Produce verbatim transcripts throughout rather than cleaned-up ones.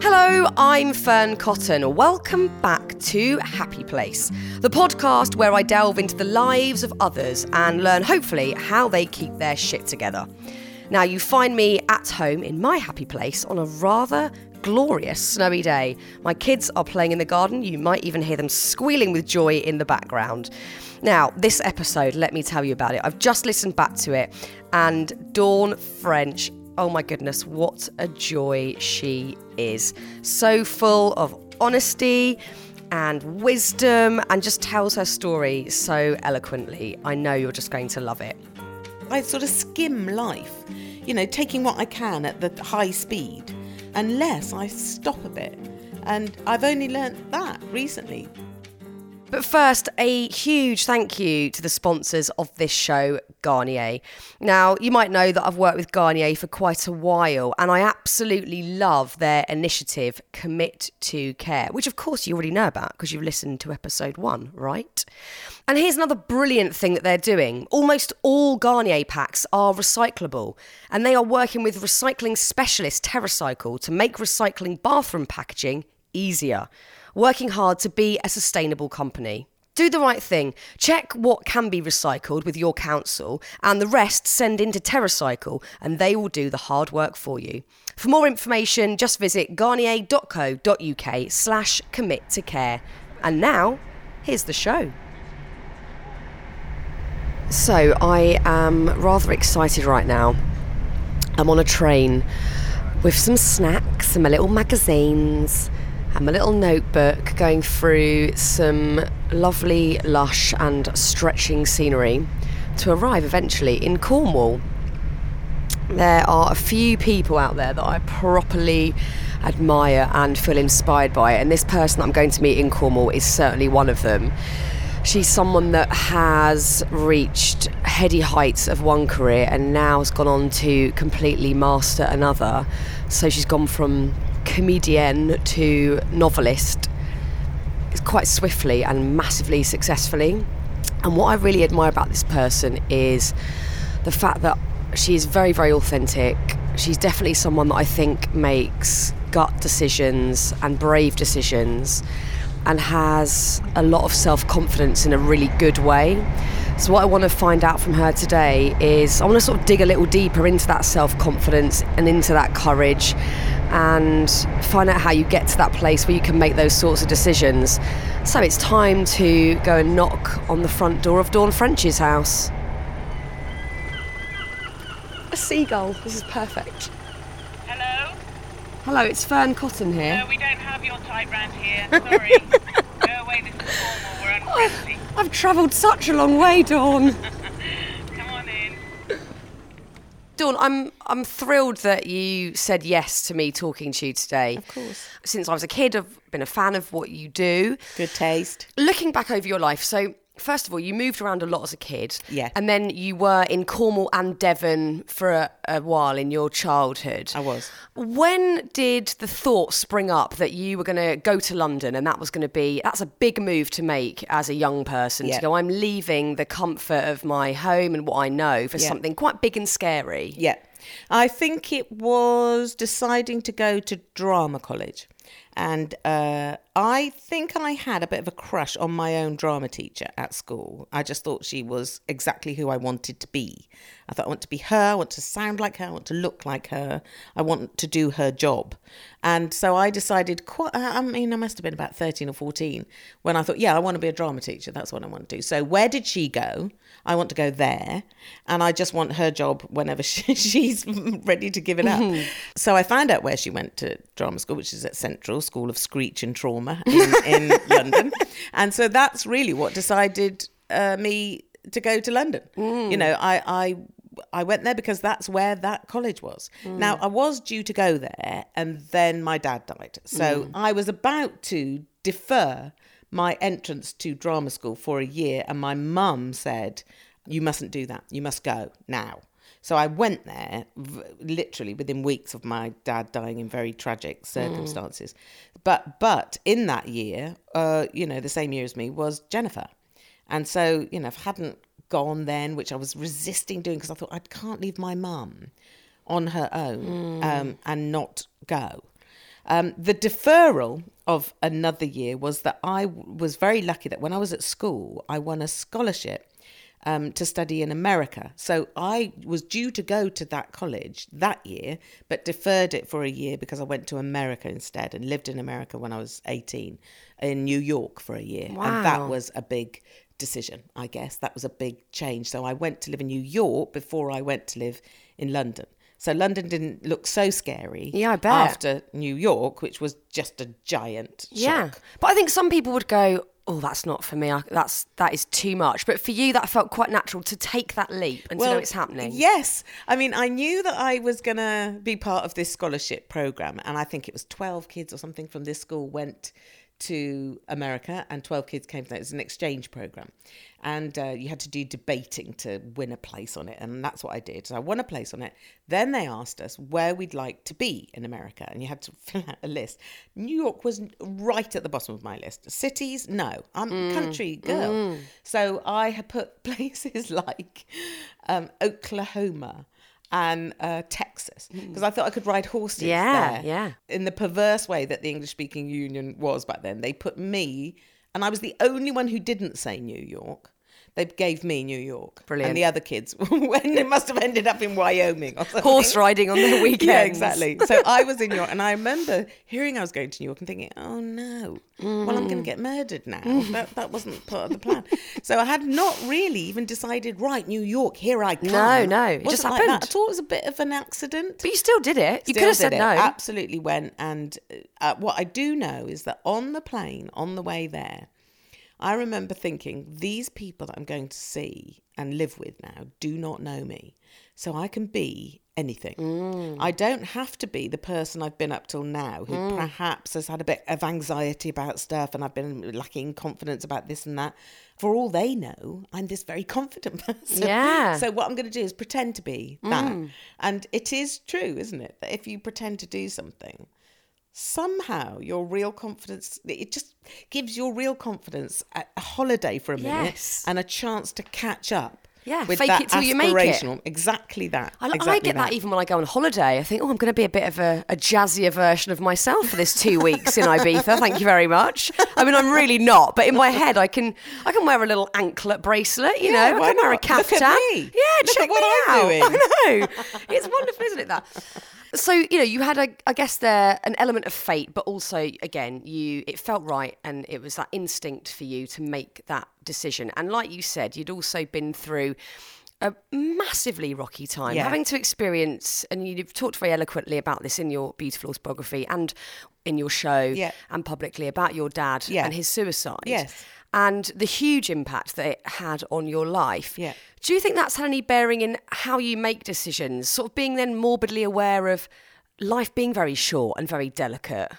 Hello, I'm Fern Cotton. Welcome back to Happy Place, the podcast where I delve into the lives of others and learn, hopefully, how they keep their shit together. Now, you find me at home in my happy place on a rather glorious snowy day. My kids are playing in the garden. You might even hear them squealing with joy in the background. Now, this episode, let me tell you about it. I've just listened back to it, and Dawn French, oh my goodness, what a joy she is. So full of honesty and wisdom, and just tells her story so eloquently. I know you're just going to love it. I sort of skim life, you know, taking what I can at the high speed, unless I stop a bit. And I've only learnt that recently. But first, a huge thank you to the sponsors of this show, Garnier. Now, you might know that I've worked with Garnier for quite a while, and I absolutely love their initiative, Commit to Care, which of course you already know about because you've listened to episode one, right? And here's another brilliant thing that they're doing. Almost all Garnier packs are recyclable, and they are working with recycling specialist TerraCycle to make recycling bathroom packaging easier, working hard to be a sustainable company. Do the right thing. Check what can be recycled with your council, and the rest send into TerraCycle, and they will do the hard work for you. For more information, just visit garnier.co.uk slash commit to care. And now, here's the show. So, I am rather excited right now. I'm on a train with some snacks and my little magazines and my little notebook, going through some lovely, lush and stretching scenery to arrive eventually in Cornwall. There are a few people out there that I properly admire and feel inspired by, and this person that I'm going to meet in Cornwall is certainly one of them. She's someone that has reached heady heights of one career and now has gone on to completely master another. So she's gone from comedian to novelist quite swiftly and massively successfully. And what I really admire about this person is the fact that she is very, very authentic. She's definitely someone that I think makes gut decisions and brave decisions, and has a lot of self-confidence in a really good way. So what I want to find out from her today is I want to sort of dig a little deeper into that self-confidence and into that courage, and find out how you get to that place where you can make those sorts of decisions. So it's time to go and knock on the front door of Dawn French's house. A seagull. This is perfect. Hello? Hello, it's Fern Cotton here. No, we don't have your type round here. Sorry. Go away, this is formal. We're unfriendly. I've, I've travelled such a long way, Dawn. Come on in. Dawn, I'm I'm thrilled that you said yes to me talking to you today. Of course. Since I was a kid, I've been a fan of what you do. Good taste. Looking back over your life, so first of all, you moved around a lot as a kid. Yeah. And then you were in Cornwall and Devon for a, a while in your childhood. I was. When did the thought spring up that you were going to go to London, and that was going to be, that's a big move to make as a young person, Yeah. to go, I'm leaving the comfort of my home and what I know for Yeah. something quite big and scary. Yeah. I think it was deciding to go to drama college. And uh, I think I had a bit of a crush on my own drama teacher at school. I just thought she was exactly who I wanted to be. I thought I want to be her, I want to sound like her, I want to look like her, I want to do her job. And so I decided, quite, I mean, I must have been about thirteen or fourteen, when I thought, yeah, I want to be a drama teacher. That's what I want to do. So where did she go? I want to go there. And I just want her job whenever she, she's ready to give it up. So I found out where she went to drama school, which is at Central School of Screech and Trauma in, in London. And so that's really what decided uh, me to go to London. Mm. You know, I, I I went there because that's where that college was. Mm. Now, I was due to go there, and then my dad died. So mm. I was about to defer my entrance to drama school for a year, and my mum said, you mustn't do that. You must go now. So I went there v- literally within weeks of my dad dying in very tragic circumstances. Mm. But but in that year, uh, you know, the same year as me was Jennifer. And so, you know, if I hadn't gone then, which I was resisting doing because I thought I can't leave my mum on her own mm. um, and not go. Um, the deferral of another year was that I w- was very lucky that when I was at school, I won a scholarship um, to study in America. So I was due to go to that college that year, but deferred it for a year because I went to America instead and lived in America when I was eighteen in New York for a year. Wow. And that was a big decision, I guess. That was a big change. So I went to live in New York before I went to live in London. So London didn't look so scary Yeah, I bet. after New York, which was just a giant shock. Yeah. But I think some people would go, oh, that's not for me. I, that's, that is too much. But for you, that felt quite natural to take that leap and to know it's happening. Yes. I mean, I knew that I was going to be part of this scholarship program. And I think it was twelve kids or something from this school went to America and twelve kids came from it. It was an exchange program. And uh, you had to do debating to win a place on it. And that's what I did. So I won a place on it. Then they asked us where we'd like to be in America. And you had to fill out a list. New York was right at the bottom of my list. Cities, no. I'm a country girl. Mm. So I had put places like um, Oklahoma and uh, Texas, because I thought I could ride horses Yeah, there. yeah. In the perverse way that the English-speaking union was back then, they put me, and I was the only one who didn't say New York. They gave me New York. Brilliant. And the other kids, when they must have ended up in Wyoming or something. Horse riding on their weekends. Yeah, exactly. So I was in New York, and I remember hearing I was going to New York and thinking, oh no, mm. well, I'm going to get murdered now. That that wasn't part of the plan. So I had not really even decided, right, New York, here I come. No, no, it wasn't just like happened. that. I thought it was a bit of an accident. But you still did it. You Still could have said did it. no. Absolutely went. And uh, what I do know is that on the plane, on the way there, I remember thinking, these people that I'm going to see and live with now do not know me. So I can be anything. Mm. I don't have to be the person I've been up till now, who mm. perhaps has had a bit of anxiety about stuff and I've been lacking confidence about this and that. For all they know, I'm this very confident person. Yeah. So what I'm going to do is pretend to be mm. that. And it is true, isn't it? That if you pretend to do something, somehow your real confidence, it just gives your real confidence a, a holiday for a minute yes. and a chance to catch up. Yeah, with fake that it till you make it. Exactly that. I, exactly I get that. that even when I go on holiday. I think, oh, I'm going to be a bit of a, a jazzier version of myself for this two weeks in Ibiza. Thank you very much. I mean, I'm really not, but in my head, I can I can wear a little anklet bracelet. You yeah, know, I can not? wear a caftan. Look at me. Yeah, Look check at what me I'm out. doing. I know. It's wonderful, isn't it? That. So, you know, you had, a, I guess, there an element of fate, but also, again, you it felt right and it was that instinct for you to make that decision. And like you said, you'd also been through a massively rocky time, yeah. having to experience, and you've talked very eloquently about this in your Beautiful autobiography and in your show yeah. and publicly about your dad yeah. and his suicide. Yes. And the huge impact that it had on your life. Yeah. Do you think that's had any bearing in how you make decisions, sort of being then morbidly aware of life being very short and very delicate?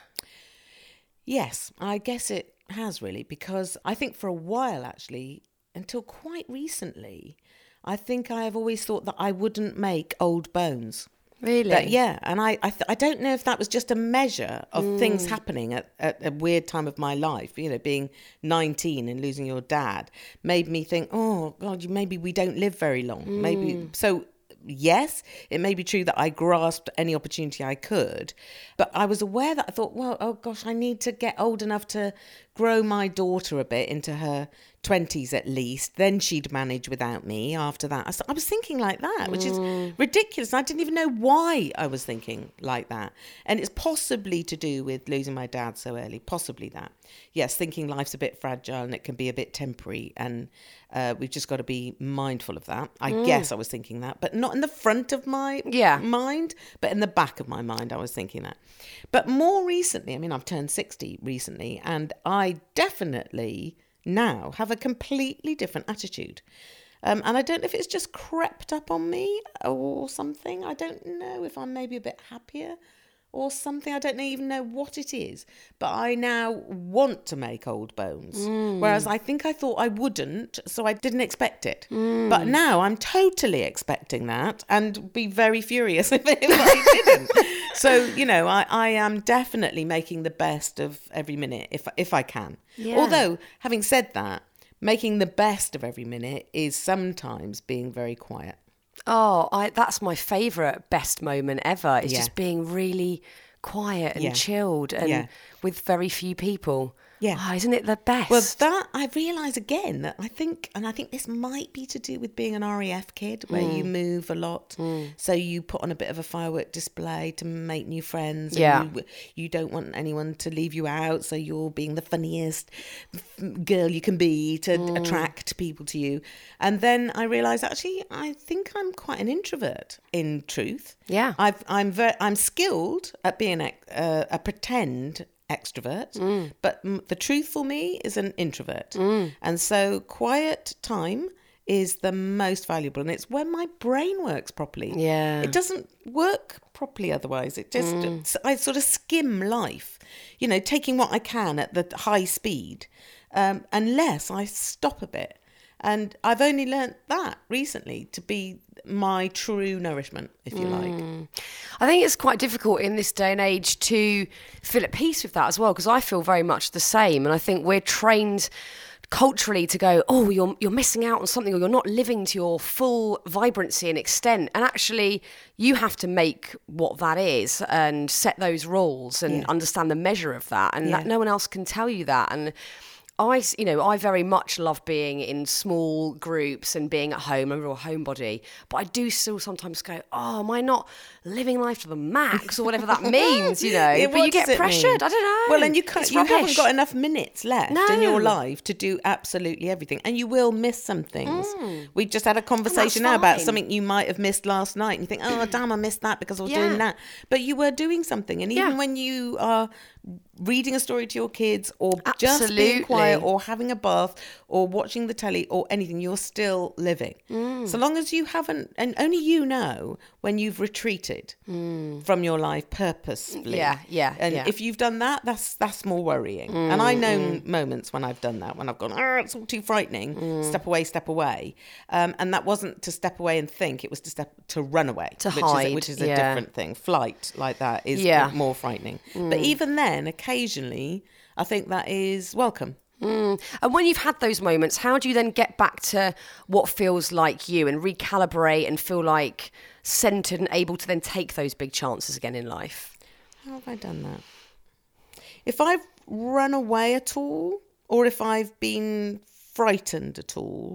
Yes, I guess it has really, because I think for a while, actually, until quite recently, I think I have always thought that I wouldn't make old bones. Really? But yeah, and I I, th- I don't know if that was just a measure of mm. things happening at, at a weird time of my life. You know, being nineteen and losing your dad made me think, oh, God, maybe we don't live very long. Mm. Maybe so. Yes, it may be true that I grasped any opportunity I could, but I was aware that I thought, well, oh gosh, I need to get old enough to grow my daughter a bit into her twenties at least. Then she'd manage without me after that. I was thinking like that, which is mm. ridiculous. I didn't even know why I was thinking like that. And it's possibly to do with losing my dad so early, possibly that. Yes, thinking life's a bit fragile and it can be a bit temporary, and uh, we've just got to be mindful of that. I mm. guess I was thinking that, but not in the front of my yeah. mind, but in the back of my mind I was thinking that. But more recently, I mean, I've turned sixty recently, and I definitely now have a completely different attitude. Um, and I don't know if it's just crept up on me or something. I don't know if I'm maybe a bit happier or something. I don't even know what it is. But I now want to make old bones. Mm. Whereas I think I thought I wouldn't, so I didn't expect it. Mm. But now I'm totally expecting that and be very furious if, if I didn't. So, you know, I, I am definitely making the best of every minute if if I can. Yeah. Although, having said that, making the best of every minute is sometimes being very quiet. Oh, I, that's my favourite best moment ever. It's yeah. just being really quiet and Yeah. chilled and Yeah. with very few people. Yeah. Oh, isn't it the best? Well, that I realise again that I think, and I think this might be to do with being an R A F kid, where Mm. you move a lot, so you put on a bit of a firework display to make new friends. Yeah. and you, you don't want anyone to leave you out, so you're being the funniest f- girl you can be to Mm. attract people to you. And then I realised actually, I think I'm quite an introvert. In truth, Yeah. I've, I'm very, I'm skilled at being a, uh, a pretend extrovert, Mm. but m- the truth for me is an introvert. And so quiet time is the most valuable, and it's when my brain works properly. Yeah. It doesn't work properly otherwise. It just, I sort of skim life, you know, taking what I can at the high speed, um, unless I stop a bit. And I've only learnt that recently to be my true nourishment, if you like. I think it's quite difficult in this day and age to feel at peace with that as well, because I feel very much the same. And I think we're trained culturally to go, oh, you're you're missing out on something, or you're not living to your full vibrancy and extent. And actually, you have to make what that is and set those rules and Yeah. understand the measure of that. And Yeah. that no one else can tell you that. And I, s- you know, I very much love being in small groups and being at home. I'm a real homebody, but I do still sometimes go, oh, am I not living life to the max, or whatever that means, you know? Yeah, but what you get does it pressured. mean? I don't know. Well, and you can't, It's you haven't rubbish. got enough minutes left in No. your life to do absolutely everything, and you will miss some things. We just had a conversation now about fine. something you might have missed last night, and you think, oh damn, I missed that because I was Yeah. doing that. But you were doing something, and even Yeah. when you are reading a story to your kids, or just being quiet, Absolutely. or having a bath, or watching the telly, or anything, you're still living. Mm. So long as you haven't, and only you know when you've retreated from your life purposefully. Mm. Yeah, yeah, And yeah. if you've done that, that's that's more worrying. And I know moments when I've done that, when I've gone, oh, it's all too frightening. Mm. Step away, step away. Um, and that wasn't to step away and think; it was to step to run away, To which hide, is, which is a yeah. different thing. Flight like that is Yeah. Mm. more frightening. But even then, occasionally, I think that is welcome. And when you've had those moments, how do you then get back to what feels like you and recalibrate and feel like centered and able to then take those big chances again in life? How have I done that? If I've run away at all, or if I've been frightened at all,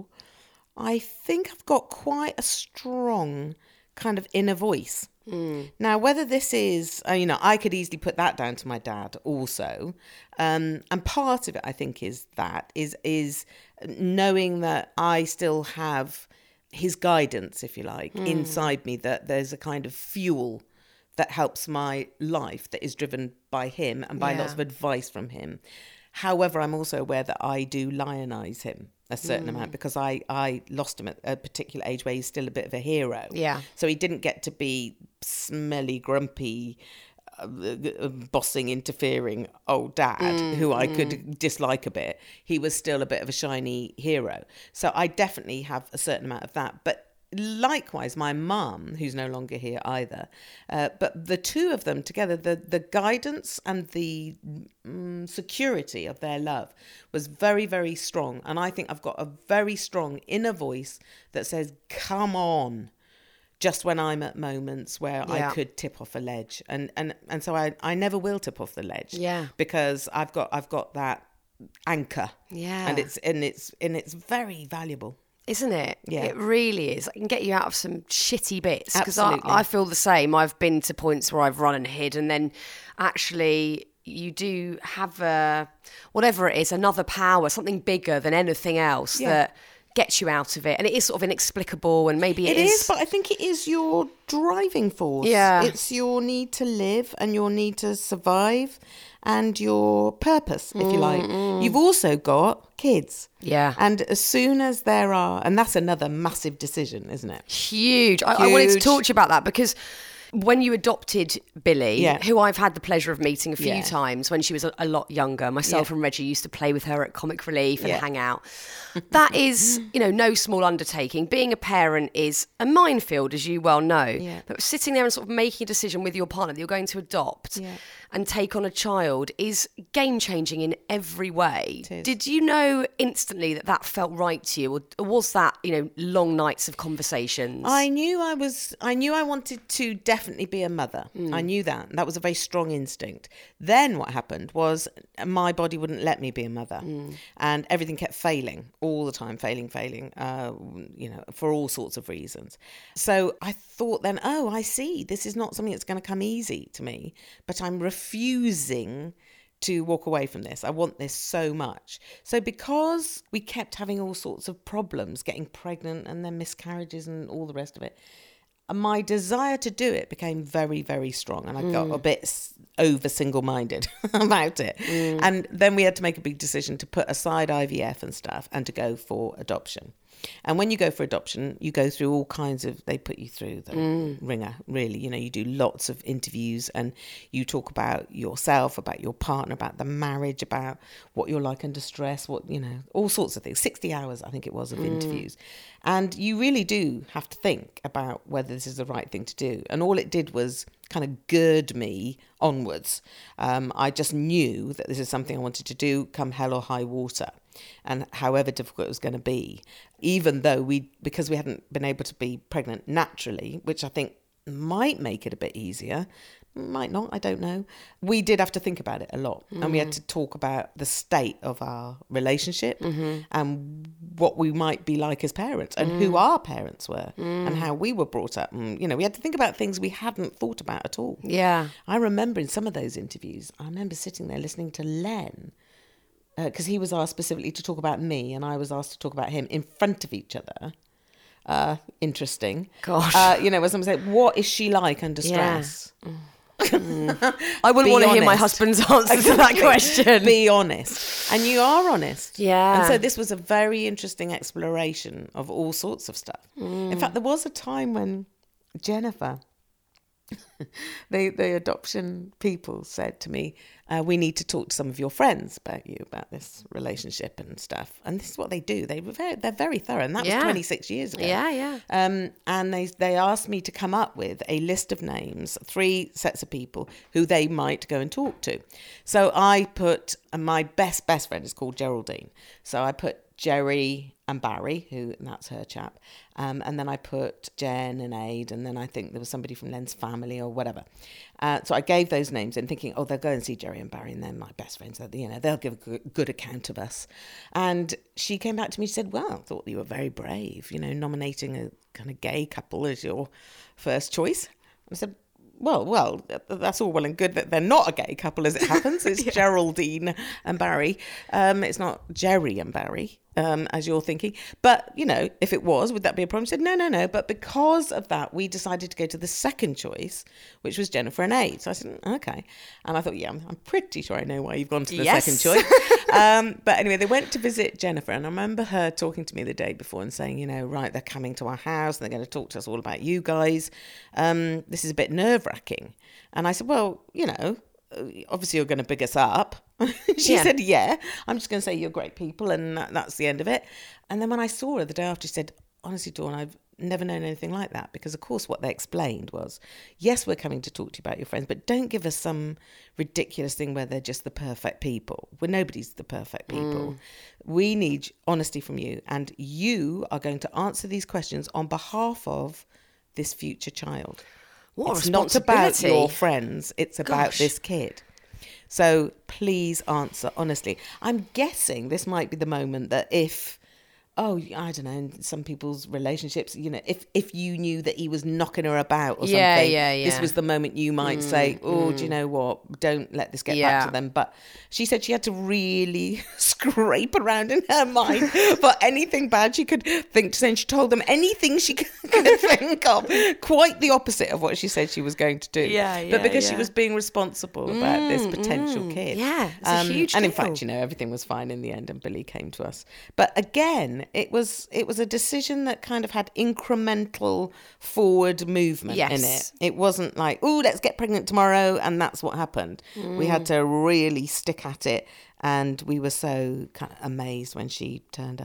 I think I've got quite a strong kind of inner voice. Now, whether this is, uh, you know, I could easily put that down to my dad also. Um, and part of it, I think, is that, is is knowing that I still have his guidance, if you like, inside me, that there's a kind of fuel that helps my life that is driven by him and by Yeah. lots of advice from him. However, I'm also aware that I do lionize him a certain Mm. amount, because I, I lost him at a particular age where he's still a bit of a hero. Yeah. So he didn't get to be smelly, grumpy, uh, uh, bossing, interfering old dad Mm, who I could dislike a bit. He was still a bit of a shiny hero. So I definitely have a certain amount of that. But likewise, my mum, who's no longer here either, uh, but the two of them together, the the guidance and the um, security of their love was very, very strong. And I think I've got a very strong inner voice that says, come on, just when I'm at moments where Yeah. I could tip off a ledge. And and and so I, I never will tip off the ledge. Yeah. Because I've got I've got that anchor. Yeah. And it's and it's and it's very valuable. Isn't it? Yeah. It really is. It can get you out of some shitty bits. Because I, Absolutely. I feel the same. I've been to points where I've run and hid, and then actually you do have a, whatever it is, another power, something bigger than anything else Yeah. that gets you out of it. And it is sort of inexplicable, and maybe It is, but I think it is your driving force. Yeah. It's your need to live and your need to survive and your purpose, if you like. You've also got kids. Yeah. And as soon as there are, and that's another massive decision, isn't it? Huge. I, I wanted to Huge. talk to you about that because when you adopted Billy, Yeah. who I've had the pleasure of meeting a few Yeah. times when she was a, a lot younger, myself Yeah. and Reggie used to play with her at Comic Relief and Yeah. hang out. That is, you know, no small undertaking. Being a parent is a minefield, as you well know. Yeah. But sitting there and sort of making a decision with your partner that you're going to adopt, Yeah. and take on a child is game-changing in every way. It is. Did you know instantly that that felt right to you, or, or was that, you know, long nights of conversations? I knew I was, I knew I wanted to definitely be a mother. Mm. I knew that. That was a very strong instinct. Then what happened was my body wouldn't let me be a mother. Mm. And everything kept failing all the time, failing, failing, uh, you know, for all sorts of reasons. So I thought then, oh, I see, this is not something that's going to come easy to me, but I'm refusing to walk away from this. I want this so much. So because we kept having all sorts of problems, getting pregnant and then miscarriages and all the rest of it, my desire to do it became very, very strong. And I got a bit s- over single-minded about it. Mm. And then we had to make a big decision to put aside I V F and stuff and to go for adoption. And when you go for adoption, you go through all kinds of, they put you through the mm. ringer, really. You know, you do lots of interviews and you talk about yourself, about your partner, about the marriage, about what you're like under stress, what, you know, all sorts of things. sixty hours, I think it was, of mm. interviews. And you really do have to think about whether this is the right thing to do. And all it did was kind of gird me onwards. Um, I just knew that this is something I wanted to do come hell or high water. And however difficult it was going to be, even though we, because we hadn't been able to be pregnant naturally, which I think might make it a bit easier, might not, I don't know. We did have to think about it a lot. Mm. And we had to talk about the state of our relationship mm-hmm. and what we might be like as parents and mm. who our parents were mm. and how we were brought up. And, you know, we had to think about things we hadn't thought about at all. Yeah. I remember in some of those interviews, I remember sitting there listening to Len, because uh, he was asked specifically to talk about me and I was asked to talk about him in front of each other. Uh, interesting. Gosh. Uh, you know, when someone said, what is she like under stress? Yeah. Mm. I wouldn't want to hear my husband's answer exactly. to that question. Be honest. And you are honest. Yeah. And so this was a very interesting exploration of all sorts of stuff. Mm. In fact, there was a time when Jennifer... the the adoption people said to me, uh, we need to talk to some of your friends about you, about this relationship and stuff. And this is what they do. They were very, they're very thorough. And that was yeah. twenty-six years ago. Yeah, yeah. Um, and they, they asked me to come up with a list of names, three sets of people who they might go and talk to. So I put, and my best, best friend is called Geraldine. So I put Jerry and Barry, who, and that's her chap. Um, and then I put Jen and Aid, and then I think there was somebody from Len's family or whatever. Uh, so I gave those names and thinking, oh, they'll go and see Jerry and Barry, and they're my best friends. You know, they'll give a good, good account of us. And she came back to me, she said, well, I thought you were very brave, you know, nominating a kind of gay couple as your first choice. I said, well, well, that's all well and good that they're not a gay couple as it happens. It's yeah. Geraldine and Barry. Um, it's not Jerry and Barry, um, as you're thinking. But, you know, if it was, would that be a problem? She said, no, no, no. But because of that, we decided to go to the second choice, which was Jennifer and Aid. So I said, okay. And I thought, yeah, I'm, I'm pretty sure I know why you've gone to the yes. second choice. um, but anyway, they went to visit Jennifer. And I remember her talking to me the day before and saying, you know, right, they're coming to our house and they're going to talk to us all about you guys. Um, this is a bit nerve-wracking. And I said, well, you know, obviously you're going to big us up. She yeah. said, yeah, I'm just going to say you're great people and that, that's the end of it. And then when I saw her the day after, she said, honestly, Dawn, I've never known anything like that, because of course what they explained was, yes, we're coming to talk to you about your friends, but don't give us some ridiculous thing where they're just the perfect people. Well, nobody's the perfect people. Mm. We need honesty from you, and you are going to answer these questions on behalf of this future child. What it's a not about responsibility. your friends, it's about Gosh. this kid. So please answer honestly. I'm guessing this might be the moment that if, oh, I don't know, in some people's relationships, you know, if, if you knew that he was knocking her about or yeah, something, yeah, yeah. this was the moment you might mm, say, oh, mm. do you know what? Don't let this get yeah. back to them. But she said she had to really scrape around in her mind for anything bad she could think to say. And she told them anything she could think of. Quite the opposite of what she said she was going to do. Yeah, yeah, but because yeah. she was being responsible about mm, this potential mm, kid. Yeah, it's um, a huge And deal. in fact, you know, everything was fine in the end and Billy came to us. But again, it was it was a decision that kind of had incremental forward movement yes. in it. It wasn't like, oh, let's get pregnant tomorrow, and that's what happened. Mm. We had to really stick at it, and we were so kind of amazed when she turned up.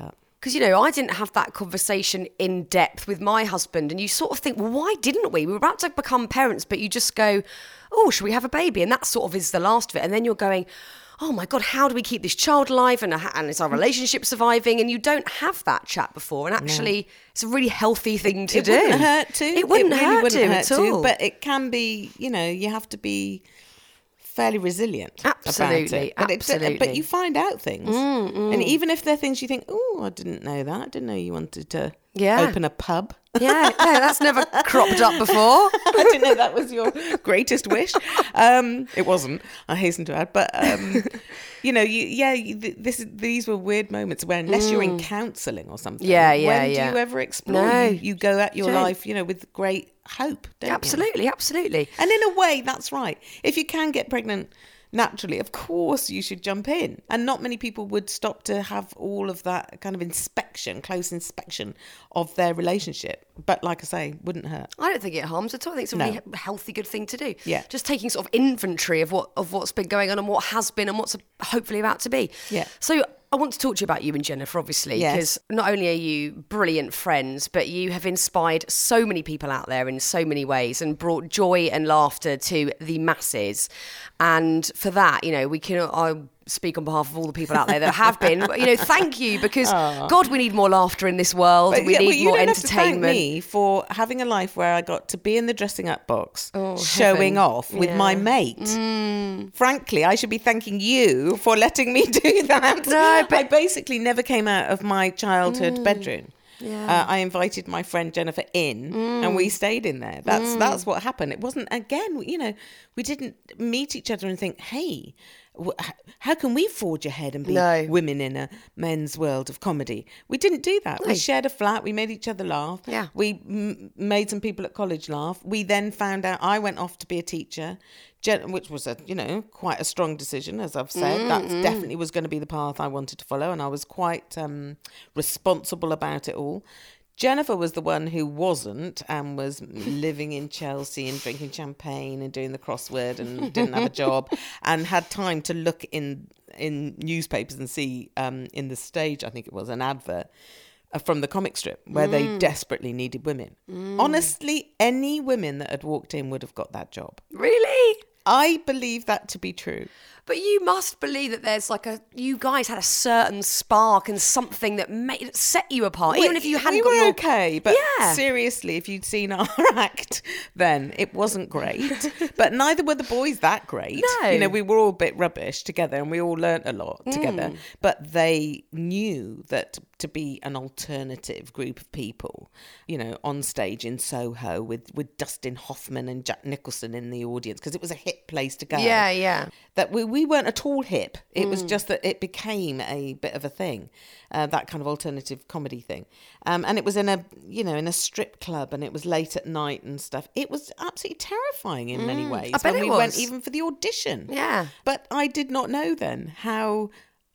Because, you know, I didn't have that conversation in depth with my husband. And you sort of think, well, why didn't we? We were about to become parents, but you just go, oh, should we have a baby? And that sort of is the last of it. And then you're going, oh my God, how do we keep this child alive? And, and is our relationship surviving? And you don't have that chat before. And actually, no. It's a really healthy thing to it do. It wouldn't hurt to. It wouldn't it really hurt wouldn't to hurt at all. To, but it can be, you know, you have to be fairly resilient. Absolutely, about it. But absolutely. It, but you find out things. Mm, mm. And even if they're things you think, oh, I didn't know that. I didn't know you wanted to yeah. open a pub. Yeah, yeah, that's never cropped up before. I didn't know that was your greatest wish. Um, it wasn't, I hasten to add. But, um, you know, you, yeah, you, this these were weird moments where unless mm. you're in counselling or something, yeah, yeah, when yeah. do you ever explore? No. You, you go at your Don't. life, you know, with great hope, don't absolutely, you? Absolutely, And in a way, that's right. If you can get pregnant naturally, of course you should jump in. And not many people would stop to have all of that kind of inspection, close inspection of their relationship. But like I say, wouldn't hurt. I don't think it harms at all. I think it's a No. really healthy, good thing to do. Yeah. Just taking sort of inventory of what of what's been going on and what has been and what's hopefully about to be. Yeah. So I want to talk to you about you and Jennifer, obviously, Yes. because not only are you brilliant friends, but you have inspired so many people out there in so many ways and brought joy and laughter to the masses. And for that, you know, we can, I speak on behalf of all the people out there that have been, but, you know, thank you, because Aww. God, we need more laughter in this world. But we yeah, need well, you more don't entertainment. Have to thank me for having a life where I got to be in the dressing up box, Oh, showing heaven. off with Yeah. my mate. Mm. Frankly, I should be thanking you for letting me do that. No, but- I basically never came out of my childhood Mm. bedroom. Yeah. Uh, I invited my friend Jennifer in, Mm. and we stayed in there. That's that's what happened. It wasn't, again, you know, we didn't meet each other and think, hey, wh- h- how can we forge ahead and be No. women in a men's world of comedy? We didn't do that. No. We shared a flat. We made each other laugh. Yeah. We m- made some people at college laugh. We then found out I went off to be a teacher, Jen, which was a, you know, quite a strong decision, as I've said. Mm, That mm. definitely was going to be the path I wanted to follow, and I was quite um, responsible about it all. Jennifer was the one who wasn't, and was living in Chelsea and drinking champagne and doing the crossword and didn't have a job, and had time to look in in newspapers and see um, in the Stage, I think it was, an advert uh, from the comic strip where mm. they desperately needed women. Mm. Honestly, any women that had walked in would have got that job. Really? I believe that to be true. But you must believe that there's like a, you guys had a certain spark and something that made set you apart, even We- if you hadn't we got were your... okay, but Yeah. seriously, if you'd seen our act, then it wasn't great. But neither were the boys that great. No. You know, we were all a bit rubbish together, and we all learnt a lot together. Mm. But they knew that to be an alternative group of people, you know, on stage in Soho with, with Dustin Hoffman and Jack Nicholson in the audience, because it was a hip place to go. Yeah, yeah. That we, we weren't at all hip. It mm. was just that it became a bit of a thing, uh, that kind of alternative comedy thing. Um, and it was in a, you know, in a strip club, and it was late at night and stuff. It was absolutely terrifying in mm. many ways. I bet when it we was. went even for the audition. Yeah. But I did not know then how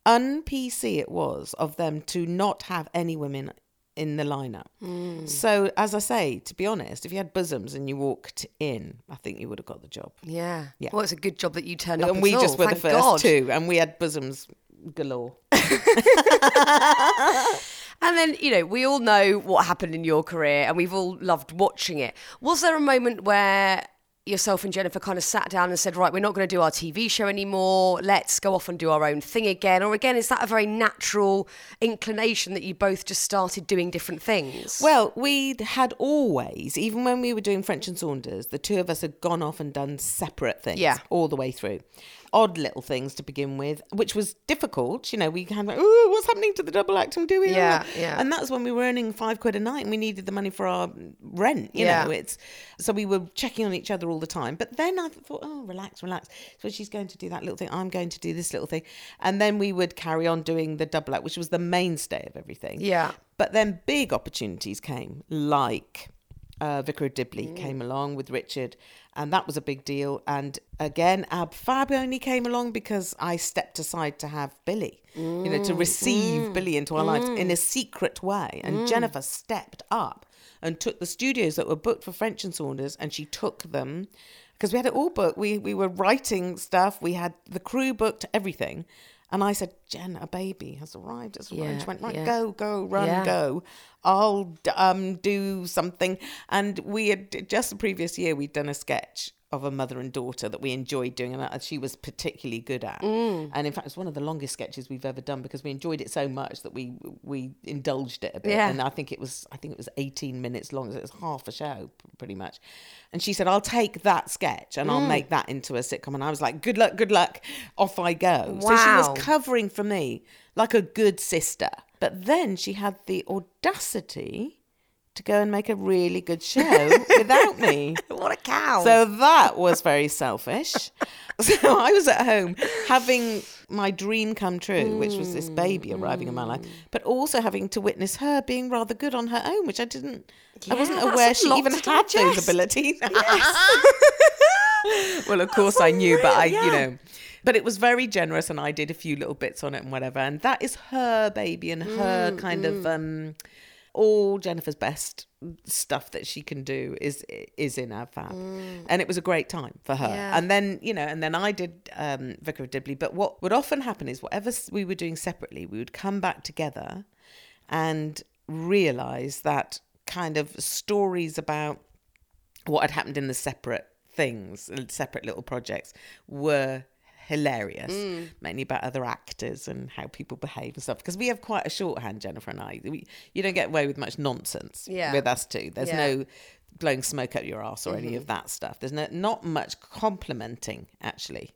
un-P C it was of them to not have any women in the lineup. Mm. So, as I say, to be honest, if you had bosoms and you walked in, I think you would have got the job. Yeah. Yeah. Well, it's a good job that you turned up And at we all, just were the thank first God. two, and we had bosoms galore. And then, you know, we all know what happened in your career, and we've all loved watching it. Was there a moment where yourself and Jennifer kind of sat down and said, right, we're not going to do our T V show anymore, let's go off and do our own thing again? Or again, is that a very natural inclination that you both just started doing different things? Well, we had always, even when we were doing French and Saunders, the two of us had gone off and done separate things Yeah. all the way through. Odd little things to begin with, which was difficult. You know, we kind of like, oh, what's happening to the double act I'm doing? Yeah, yeah. And that's when we were earning five quid a night and we needed the money for our rent, you Yeah. know. It's so we were checking on each other all the time. But then I thought, oh, relax, relax. So she's going to do that little thing. I'm going to do this little thing. And then we would carry on doing the double act, which was the mainstay of everything. Yeah. But then big opportunities came, like uh, Vicar of Dibley mm. came along with Richard, and that was a big deal. And again, Ab Fab only came along because I stepped aside to have Billy, mm. you know, to receive mm. Billy into our mm. lives in a secret way. And mm. Jennifer stepped up and took the studios that were booked for French and Saunders, and she took them, because we had it all booked. We we were writing stuff. We had the crew booked, everything. And I said, Jen, a baby has arrived. It's arrived. Yeah, She went, right, yeah. go, go, run, Yeah. go. I'll um, do something. And we had, just the previous year, we'd done a sketch of a mother and daughter that we enjoyed doing, and she was particularly good at. Mm. And in fact, it's one of the longest sketches we've ever done because we enjoyed it so much that we we indulged it a bit. Yeah. And I think it was I think it was eighteen minutes long, so it was half a show pretty much. And she said, I'll take that sketch and Mm. I'll make that into a sitcom. And I was like, good luck, good luck. Off I go. So she Wow. was covering for me like a good sister. But then she had the audacity to go and make a really good show without me. What a cow. So that was very selfish. So I was at home having my dream come true, which was this baby arriving in my life, but also having to witness her being rather good on her own, which I didn't, I Yeah, wasn't that's aware a she lot even to had those digest. abilities. Well, of course I knew, but I, you know, but it was very generous and I did a few little bits on it and whatever. And that is her baby and her kind of, um, all Jennifer's best stuff that she can do is is in our fab. And it was a great time for her. Yeah. And then, you know, and then I did um, Vicar of Dibley. But what would often happen is whatever we were doing separately, we would come back together and realise that kind of stories about what had happened in the separate things, separate little projects, were hilarious, mainly about other actors and how people behave and stuff. Because we have quite a shorthand, Jennifer and I. We, you don't get away with much nonsense Yeah. with us two. There's Yeah. no blowing smoke up your arse or any of that stuff. There's no, not much complimenting, actually.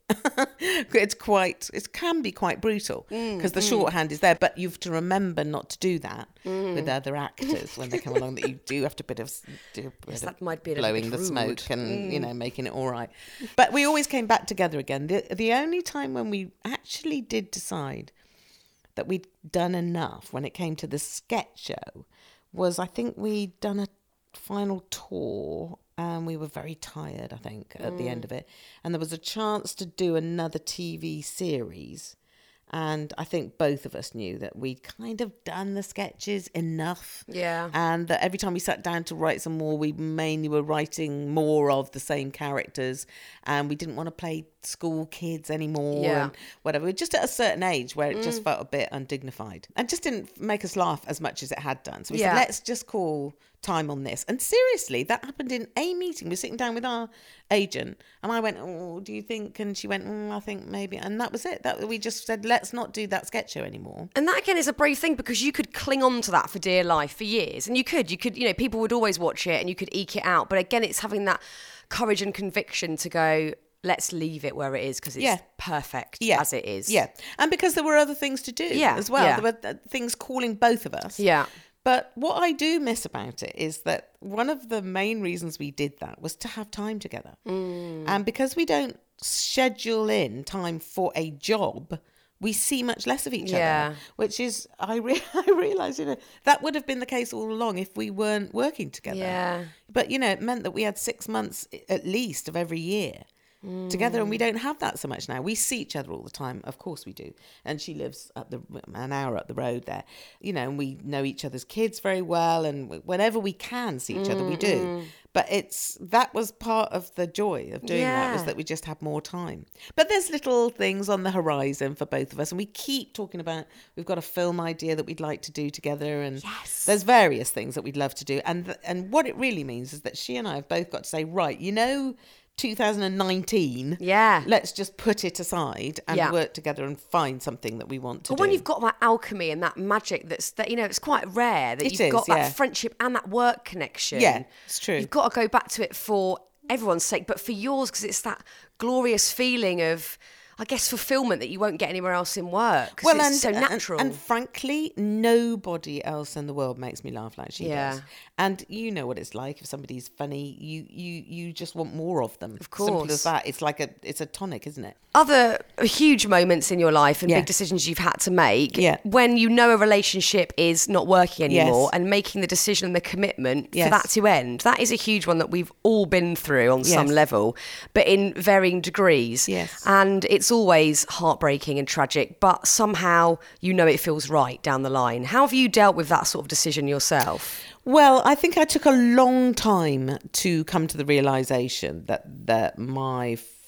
It's quite, it can be quite brutal because the shorthand is there, but you have to remember not to do that with other actors when they come along, that you do have to bit of, do a bit Yes, of that might be a little blowing bit the rude. smoke and, you know, making it all right. But we always came back together again. The, the only time when we actually did decide that we'd done enough when it came to the sketch show was, I think we'd done a final tour and we were very tired, I think, at the end of it. And there was a chance to do another T V series. And I think both of us knew that we'd kind of done the sketches enough. Yeah. And that every time we sat down to write some more, we mainly were writing more of the same characters. And we didn't want to play school kids anymore Yeah. and whatever. We were just at a certain age where it just felt a bit undignified. And just didn't make us laugh as much as it had done. So we Yeah. said, let's just call time on this. And seriously, that happened in a meeting. We were sitting down with our agent and I went, oh, do you think? And she went, mm, I think maybe. And that was it. That we just said, let's not do that sketch show anymore. And that again is a brave thing because you could cling on to that for dear life for years. And you could, you could, you know, people would always watch it and you could eke it out. But again, it's having that courage and conviction to go, let's leave it where it is because it's Yeah. perfect Yeah. as it is. Yeah. And because there were other things to do Yeah, as well. yeah. There were uh, things calling both of us. Yeah. But what I do miss about it is that one of the main reasons we did that was to have time together. Mm. And because we don't schedule in time for a job, we see much less of each Yeah. other, which is, I, re- I realise, you know, that would have been the case all along if we weren't working together. Yeah. But, you know, it meant that we had six months at least of every year together, and we don't have that so much now. We see each other all the time, of course we do, and she lives up the an hour up the road there, you know, and we know each other's kids very well, and whenever we can see each other we do. But it's that was part of the joy of doing that, was Yeah. that we just had more time. But there's little things on the horizon for both of us, and we keep talking about, we've got a film idea that we'd like to do together, and Yes. there's various things that we'd love to do, and th- and what it really means is that she and I have both got to say, right, you know, two thousand nineteen, Yeah. let's just put it aside and Yeah. work together and find something that we want to But do. when you've got that alchemy and that magic that's, that you know, it's quite rare that It you've is, got yeah. that friendship and that work connection. Yeah, it's true. You've got to go back to it for everyone's sake, but for yours, because it's that glorious feeling of, I guess, fulfillment that you won't get anywhere else in work. 'Cause it's so and, natural. And, frankly, nobody else in the world makes me laugh like she Yeah. does. And you know what it's like if somebody's funny, you you you just want more of them. Of Simple course. as that. It's like a it's a tonic, isn't it? Other huge moments in your life and Yeah. big decisions you've had to make Yeah. when you know a relationship is not working anymore Yes. and making the decision and the commitment Yes. for that to end. That is a huge one that we've all been through on some Yes. level, but in varying degrees. Yes. And it's always heartbreaking and tragic, but somehow you know it feels right down the line. How have you dealt with that sort of decision yourself? Well, I think I took a long time to come to the realization that that my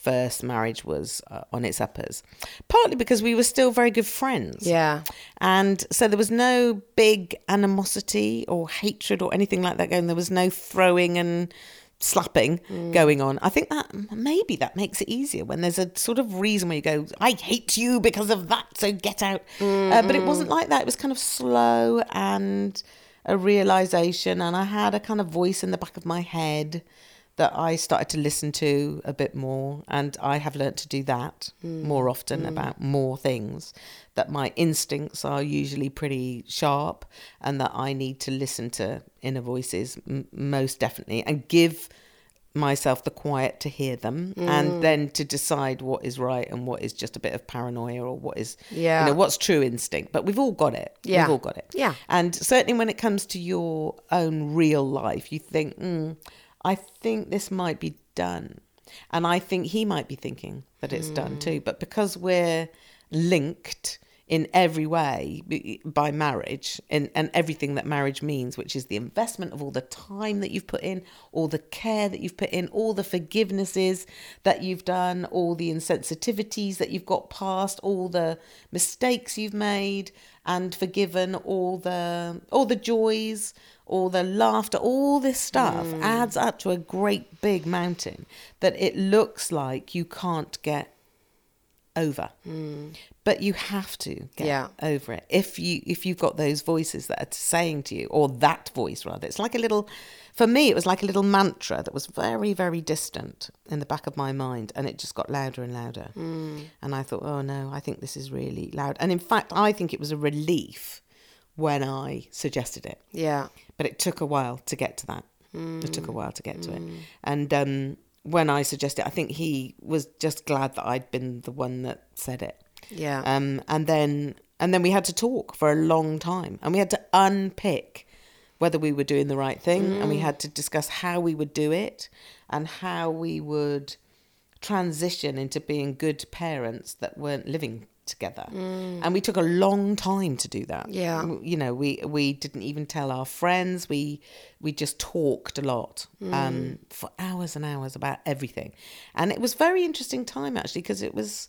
first marriage was uh, on its uppers, partly because we were still very good friends. Yeah. And so there was no big animosity or hatred or anything like that going. There was no throwing and slapping mm. going on. I think that maybe that makes it easier when there's a sort of reason where you go, I hate you because of that, so get out. Mm-hmm. Uh, but it wasn't like that. It was kind of slow and a realization. And I had a kind of voice in the back of my head that I started to listen to a bit more. And I have learnt to do that mm. more often mm. about more things, that my instincts are usually pretty sharp and that I need to listen to inner voices m- most definitely and give myself the quiet to hear them mm. and then to decide what is right and what is just a bit of paranoia or what is, yeah. you know, what's true instinct. But we've all got it. Yeah. We've all got it. Yeah. And certainly when it comes to your own real life, you think, mm, I think this might be done. And I think he might be thinking that it's mm. done too. But because we're linked in every way by marriage and, and everything that marriage means, which is the investment of all the time that you've put in, all the care that you've put in, all the forgivenesses that you've done, all the insensitivities that you've got past, all the mistakes you've made and forgiven, all the all the joys, all the laughter, all this stuff mm. adds up to a great big mountain that it looks like you can't get over. Mm. But you have to get yeah. over it. If you if you've got those voices that are saying to you, or that voice rather, it's like a little, for me it was like a little mantra that was very, very distant in the back of my mind, and it just got louder and louder. Mm. And I thought, oh no, I think this is really loud. And in fact, I think it was a relief when I suggested it. Yeah. But it took a while to get to that. Mm. It took a while to get to mm. it. And um, when I suggested it, I think he was just glad that I'd been the one that said it. Yeah. Um, and then and then we had to talk for a long time, and we had to unpick whether we were doing the right thing, mm. and we had to discuss how we would do it and how we would transition into being good parents that weren't living together. Mm. And we took a long time to do that. Yeah. You know, we we didn't even tell our friends. We we just talked a lot mm. um, for hours and hours about everything. And it was a very interesting time actually, because it was,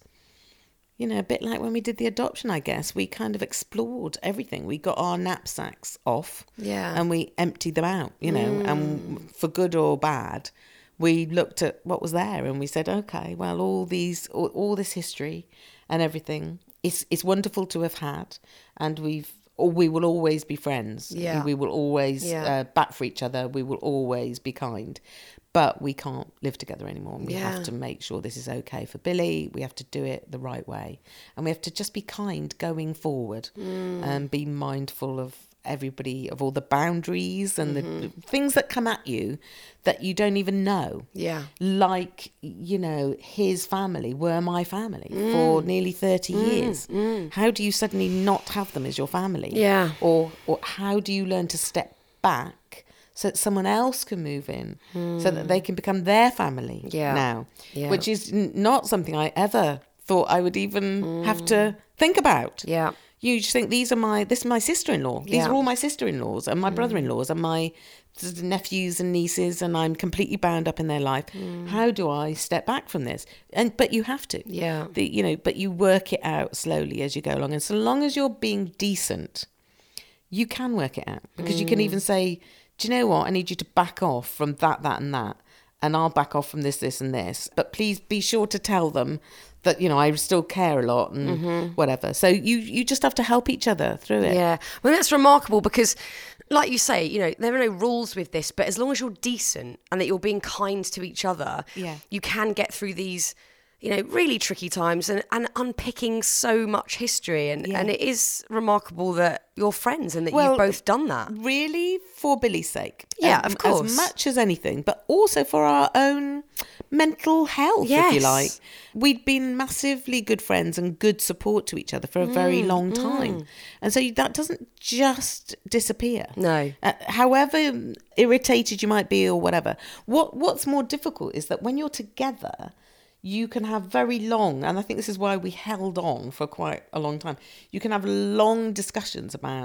you know, a bit like when we did the adoption, I guess. We kind of explored everything. We got our knapsacks off yeah. and we emptied them out, you know, mm. and for good or bad, we looked at what was there and we said, okay, well, all these, all, all this history and everything, it's, it's wonderful to have had, and we've, or we will always be friends. Yeah. We will always yeah. uh, back for each other. We will always be kind. But we can't live together anymore. We yeah. have to make sure this is okay for Billy. We have to do it the right way. And we have to just be kind going forward mm. and be mindful of everybody, of all the boundaries and mm-hmm. the things that come at you that you don't even know. Yeah. Like, you know, his family were my family mm. for nearly thirty mm. years. Mm. How do you suddenly not have them as your family? Yeah. Or, or how do you learn to step back so that someone else can move in, mm. so that they can become their family yeah. now, yeah. which is n- not something I ever thought I would even mm. have to think about. Yeah. You just think, these are my, this is my sister-in-law. These yeah. are all my sister-in-laws and my mm. brother-in-laws and my nephews and nieces, and I'm completely bound up in their life. Mm. How do I step back from this? And but you have to. Yeah. The, you know, but you work it out slowly as you go along. And so long as you're being decent, you can work it out, because mm. you can even say, do you know what? I need you to back off from that, that and that. And I'll back off from this, this and this. But please be sure to tell them that, you know, I still care a lot and mm-hmm. whatever. So you, you just have to help each other through it. Yeah. Well, that's remarkable because, like you say, you know, there are no rules with this, but as long as you're decent and that you're being kind to each other, yeah. you can get through these, you know, really tricky times and, and unpicking so much history. And, yeah. and it is remarkable that you're friends and that well, you've both done that. Really, for Billy's sake. Yeah, um, of course. As much as anything, but also for our own mental health, yes. if you like. We'd been massively good friends and good support to each other for a mm, very long time. Mm. And so that doesn't just disappear. No. Uh, however irritated you might be or whatever. What What's more difficult is that when you're together, you can have very long, and I think this is why we held on for quite a long time, you can have long discussions about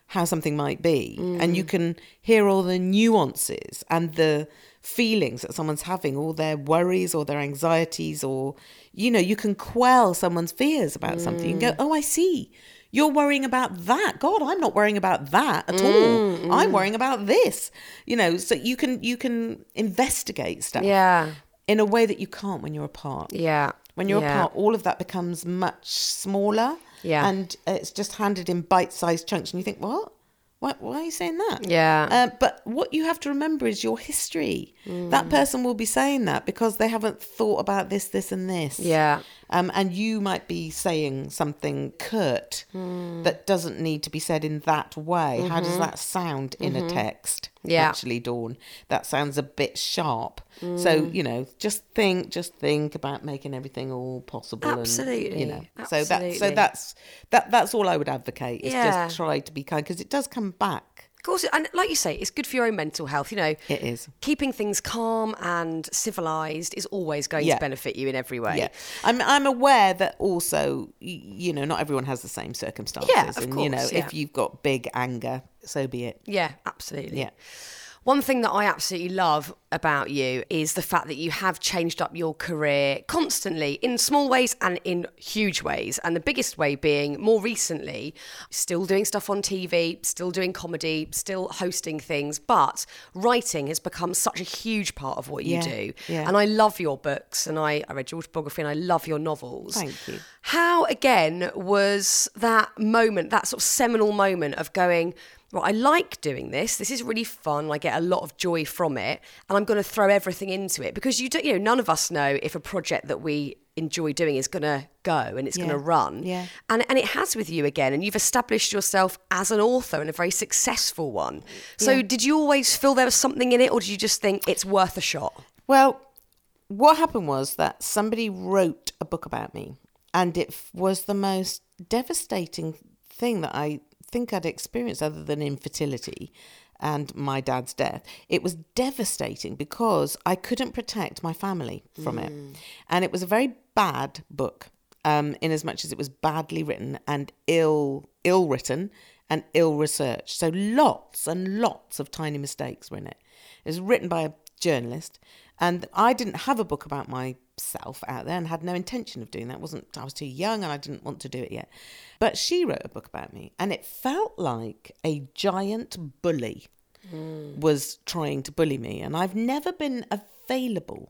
how something might be. Mm. And you can hear all the nuances and the feelings that someone's having, all their worries or their anxieties, or, you know, you can quell someone's fears about mm. something and go, oh, I see. You're worrying about that. God, I'm not worrying about that at mm, all. Mm. I'm worrying about this. You know, so you can you can investigate stuff yeah. in a way that you can't when you're apart. Yeah. When you're yeah. apart, all of that becomes much smaller. Yeah. And it's just handed in bite-sized chunks. And you think, what? Why, why are you saying that? Yeah. Uh, but what you have to remember is your history. Mm. That person will be saying that because they haven't thought about this, this and this. Yeah. Um, and you might be saying something curt mm. that doesn't need to be said in that way. Mm-hmm. How does that sound in mm-hmm. a text? Yeah. Actually, Dawn, that sounds a bit sharp. Mm. So, you know, just think, just think about making everything all possible. Absolutely. And, you know, Absolutely. so that, so that's that. That's all I would advocate. Is yeah. just try to be kind, because it does come back. Of course, and like you say, it's good for your own mental health. You know, it is. Keeping things calm and civilised is always going yeah. to benefit you in every way. Yeah, I'm I'm aware that also, you know, not everyone has the same circumstances. Yeah, of and, course. You know, yeah. if you've got big anger, so be it. Yeah, absolutely. Yeah. One thing that I absolutely love about you is the fact that you have changed up your career constantly in small ways and in huge ways. And the biggest way being more recently, still doing stuff on T V, still doing comedy, still hosting things, but writing has become such a huge part of what you yeah, do. Yeah. And I love your books, and I, I read your autobiography, and I love your novels. Thank you. How, again, was that moment, that sort of seminal moment of going, well, I like doing this. This is really fun. I get a lot of joy from it, and I'm going to throw everything into it, because you don't, you know, none of us know if a project that we enjoy doing is going to go and it's yeah. going to run. Yeah. And and it has with you again, and you've established yourself as an author, and a very successful one. So yeah. did you always feel there was something in it, or did you just think it's worth a shot? Well, what happened was that somebody wrote a book about me, and it was the most devastating thing that I think I'd experienced, other than infertility and my dad's death. It was devastating because I couldn't protect my family from mm. it. And it was a very bad book, um, in as much as it was badly written and ill ill written and ill researched. So lots and lots of tiny mistakes were in it. It was written by a journalist, and I didn't have a book about myself out there and had no intention of doing that. It wasn't, I was too young and I didn't want to do it yet. But she wrote a book about me, and it felt like a giant bully mm. was trying to bully me. And I've never been available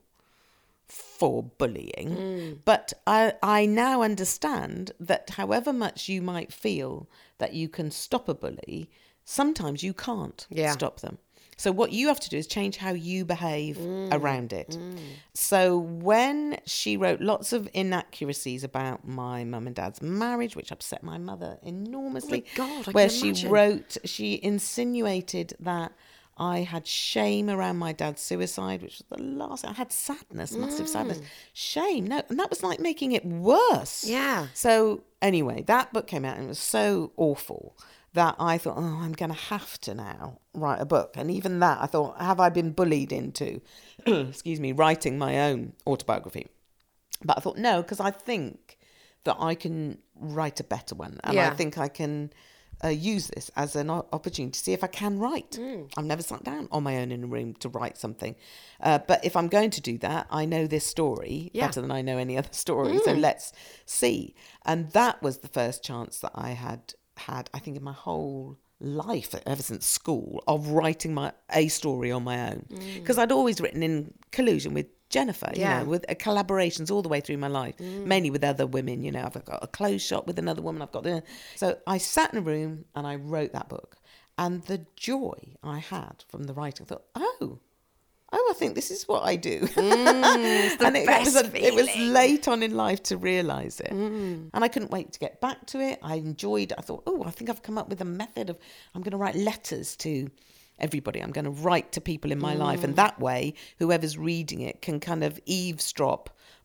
for bullying, mm. but I, I now understand that however much you might feel that you can stop a bully, sometimes you can't yeah. stop them. So what you have to do is change how you behave mm. around it. Mm. So when she wrote lots of inaccuracies about my mum and dad's marriage, which upset my mother enormously, oh my God, I where can she imagine. wrote, she insinuated that I had shame around my dad's suicide, which was the last, I had sadness, massive mm. sadness, shame. No, and that was like making it worse. Yeah. So anyway, that book came out and it was so awful that I thought, oh, I'm going to have to now write a book. And even that, I thought, have I been bullied into, excuse me, writing my own autobiography? But I thought, no, because I think that I can write a better one. And yeah. I think I can uh, use this as an opportunity to see if I can write. Mm. I've never sat down on my own in a room to write something. Uh, but if I'm going to do that, I know this story yeah. better than I know any other story. Mm. So let's see. And that was the first chance that I had had, I think, in my whole life, ever since school, of writing my a story on my own. Because mm. I'd always written in collusion with Jennifer, yeah. you know, with uh, collaborations all the way through my life, mm. mainly with other women. You know, I've got a clothes shop with another woman. I've got the... So I sat in a room and I wrote that book. And the joy I had from the writing, I thought, oh, oh, I think this is what I do. Mm, it's the and it, best it, was a, it was feeling. late on in life to realise it. Mm. And I couldn't wait to get back to it. I enjoyed it. I thought, oh, I think I've come up with a method of, I'm going to write letters to everybody. I'm going to write to people in my mm. life. And that way, whoever's reading it can kind of eavesdrop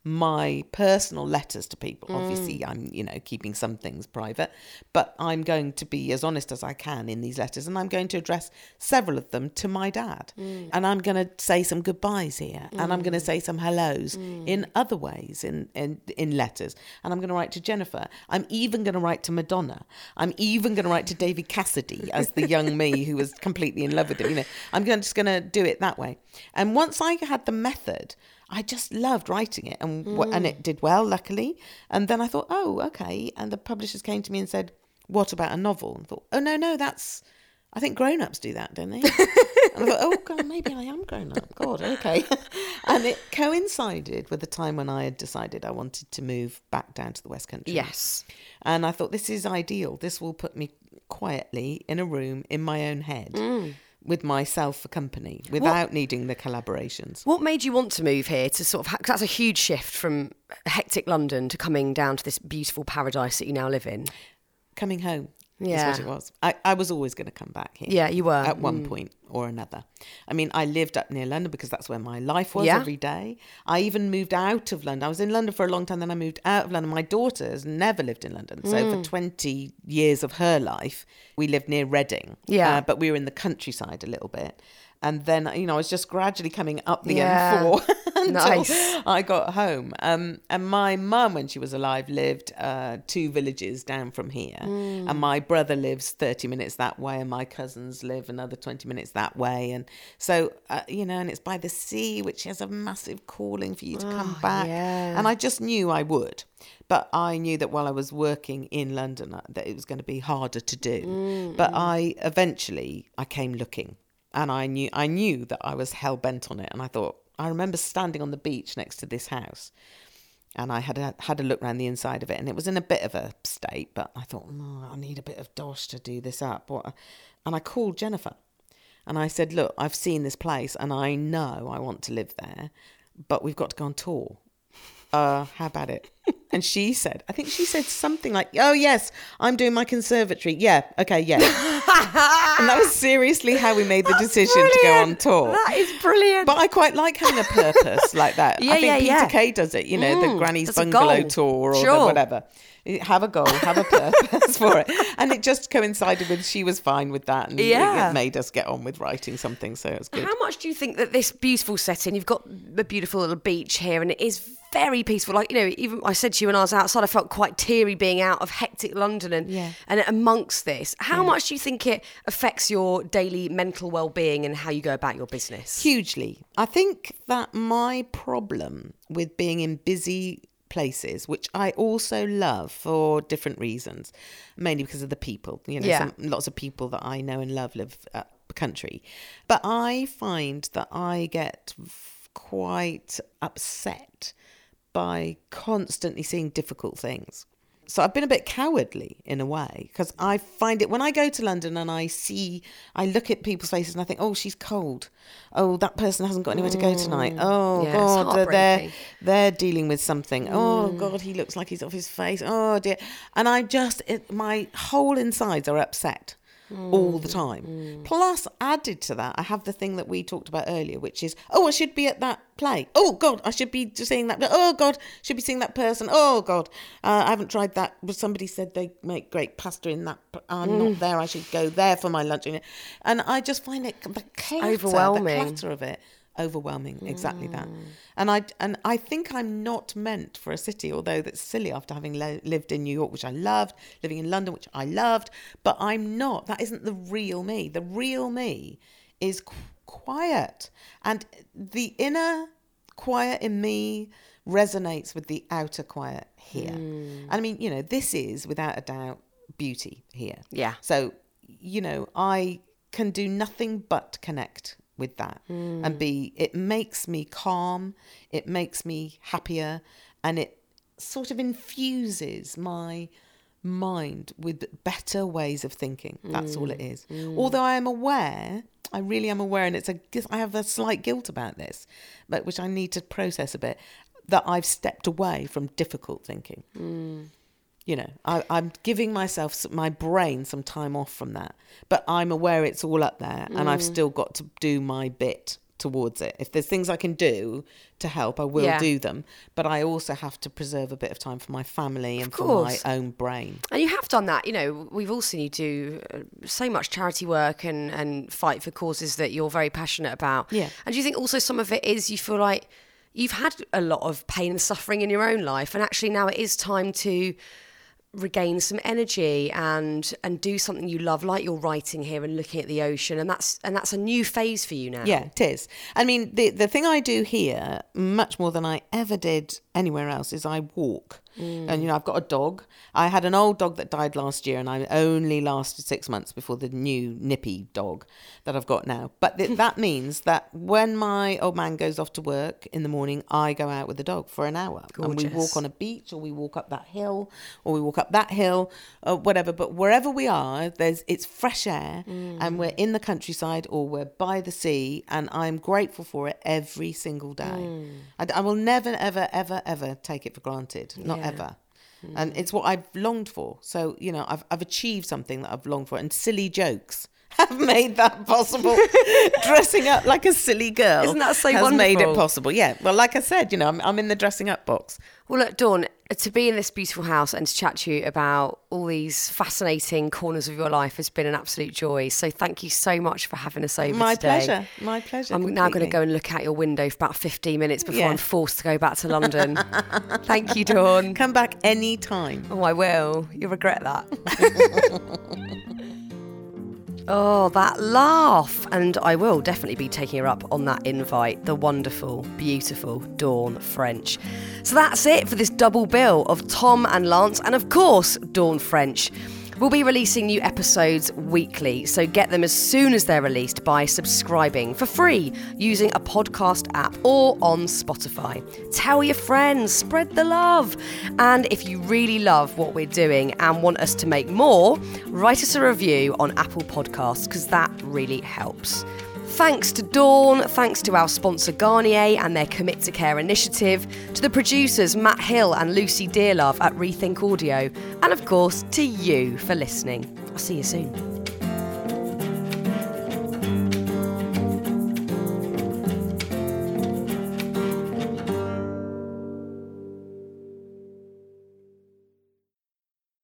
my personal letters to people. Obviously, I'm, you know, keeping some things private, but I'm going to be as honest as I can in these letters, and I'm going to address several of them to my dad. Mm. And I'm going to say some goodbyes here, mm. and I'm going to say some hellos mm. in other ways, in, in, in letters. And I'm going to write to Jennifer. I'm even going to write to Madonna. I'm even going to write to David Cassidy as the young me who was completely in love with him. You know, I'm gonna, just going to do it that way. And once I had the method, I just loved writing it, and mm. and it did well, luckily. And then I thought, oh, okay. And the publishers came to me and said, what about a novel? And I thought, oh, no, no, that's, I think grown-ups do that, don't they? And I thought, oh, God, maybe I am grown up. God, okay. And it coincided with the time when I had decided I wanted to move back down to the West Country. Yes. And I thought, this is ideal. This will put me quietly in a room in my own head. Mm. with myself for company without what, needing the collaborations. What made you want to move here to sort of, ha- 'cause that's a huge shift from hectic London to coming down to this beautiful paradise that you now live in? Coming home. Yeah. Is what it was. I, I was always going to come back here. Yeah, you were. At one mm. point or another. I mean, I lived up near London because that's where my life was yeah. every day. I even moved out of London. I was in London for a long time, then I moved out of London. My daughter has never lived in London. So mm. for twenty years of her life, we lived near Reading. Yeah. Uh, but we were in the countryside a little bit. And then, you know, I was just gradually coming up the yeah. M four until nice. I got home. Um, and my mum, when she was alive, lived uh, two villages down from here. Mm. And my brother lives thirty minutes that way, and my cousins live another twenty minutes that way. And so, uh, you know, and it's by the sea, which has a massive calling for you to oh, come back. Yeah. And I just knew I would. But I knew that while I was working in London, that it was going to be harder to do. Mm. But I eventually, I came looking. And I knew I knew that I was hell-bent on it. And I thought, I remember standing on the beach next to this house. And I had a, had a look around the inside of it. And it was in a bit of a state. But I thought, oh, I need a bit of dosh to do this up. What? And I called Jennifer. And I said, look, I've seen this place. And I know I want to live there. But we've got to go on tour. Uh, how about it? And she said, I think she said something like, oh, yes, I'm doing my conservatory. Yeah, okay, yeah. And that was seriously how we made the That's decision brilliant. to go on tour. That is brilliant. But I quite like having a purpose like that. Yeah, I think yeah, Peter yeah. Kay does it, you know, mm, the Granny's Bungalow tour or sure. the whatever. Have a goal, have a purpose for it. And it just coincided with, she was fine with that. And yeah. it, it made us get on with writing something, so it was good. How much do you think that this beautiful setting, you've got the beautiful little beach here, and it is very peaceful. Like, you know, even I said to you when I was outside, I felt quite teary being out of hectic London and, yeah. and amongst this. How yeah. much do you think it affects your daily mental well-being and how you go about your business? Hugely. I think that my problem with being in busy places, which I also love for different reasons, mainly because of the people, you know, yeah. some, lots of people that I know and love live up the country. But I find that I get quite upset by constantly seeing difficult things. So I've been a bit cowardly in a way, because I find it, when I go to London and I see, I look at people's faces and I think, oh, she's cold. Oh, that person hasn't got anywhere to go tonight. Oh, yeah, God, they're, they're dealing with something. Mm. Oh, God, he looks like he's off his face. Oh, dear. And I just, it, my whole insides are upset. Mm. all the time. Mm. Plus, added to that, I have the thing that we talked about earlier, which is, oh, I should be at that play. Oh, God, I should be seeing that. Oh, God, should be seeing that person. Oh, God, uh, I haven't tried that. But somebody said they make great pasta in that. I'm mm. not there. I should go there for my lunch. And I just find it, the clutter, overwhelming. the clutter of it. Overwhelming, exactly mm. that. And I and I think I'm not meant for a city, although that's silly after having lo- lived in New York, which I loved, living in London, which I loved, but I'm not. That isn't the real me. The real me is qu- quiet. And the inner quiet in me resonates with the outer quiet here. Mm. I mean, you know, this is without a doubt beauty here. Yeah. So, you know, I can do nothing but connect with that mm. and be, it makes me calm, it makes me happier, and it sort of infuses my mind with better ways of thinking. That's mm. all it is. Mm. Although I am aware, I really am aware, and it's a, I have a slight guilt about this, but which I need to process a bit, that I've stepped away from difficult thinking. Mm. You know, I, I'm giving myself, my brain, some time off from that. But I'm aware it's all up there, and mm. I've still got to do my bit towards it. If there's things I can do to help, I will Yeah. do them. But I also have to preserve a bit of time for my family and for my course. own brain. And you have done that. You know, we've all seen you do uh, so much charity work and, and fight for causes that you're very passionate about. Yeah. And do you think also some of it is you feel like you've had a lot of pain and suffering in your own life, and actually now it is time to regain some energy and and do something you love, like you're writing here and looking at the ocean, and that's and that's a new phase for you now. Yeah, it is. I mean, the the thing I do here, much more than I ever did anywhere else, is I walk. Mm. And, you know, I've got a dog. I had an old dog that died last year, and I only lasted six months before the new nippy dog that I've got now. But th- that means that when my old man goes off to work in the morning, I go out with the dog for an hour. Gorgeous. And we walk on a beach, or we walk up that hill, or we walk up that hill, or whatever. But wherever we are, there's it's fresh air, mm. and we're in the countryside, or we're by the sea, and I'm grateful for it every single day. Mm. I, I will never, ever, ever, ever take it for granted. Not Yeah. ever. Mm. And it's what I've longed for. So, you know, I've I've achieved something that I've longed for. And silly jokes have made that possible. Dressing up like a silly girl. Isn't that so has wonderful? made it possible. Yeah. Well, like I said, you know, I'm, I'm in the dressing up box. Well, look, Dawn, to be in this beautiful house and to chat to you about all these fascinating corners of your life has been an absolute joy. So thank you so much for having us over My today. pleasure. My pleasure. I'm completely. now going to go and look out your window for about fifteen minutes before Yeah. I'm forced to go back to London. Thank you, Dawn. Come back any time. Oh, I will. You'll regret that. Oh, that laugh. And I will definitely be taking her up on that invite. The wonderful, beautiful Dawn French. So that's it for this double bill of Tom and Lance, and of course, Dawn French. We'll be releasing new episodes weekly, so get them as soon as they're released by subscribing for free using a podcast app or on Spotify. Tell your friends, spread the love. And if you really love what we're doing and want us to make more, write us a review on Apple Podcasts, because that really helps. Thanks to Dawn, thanks to our sponsor Garnier and their Commit to Care initiative, to the producers Matt Hill and Lucy Dearlove at Rethink Audio, and of course to you for listening. I'll see you soon.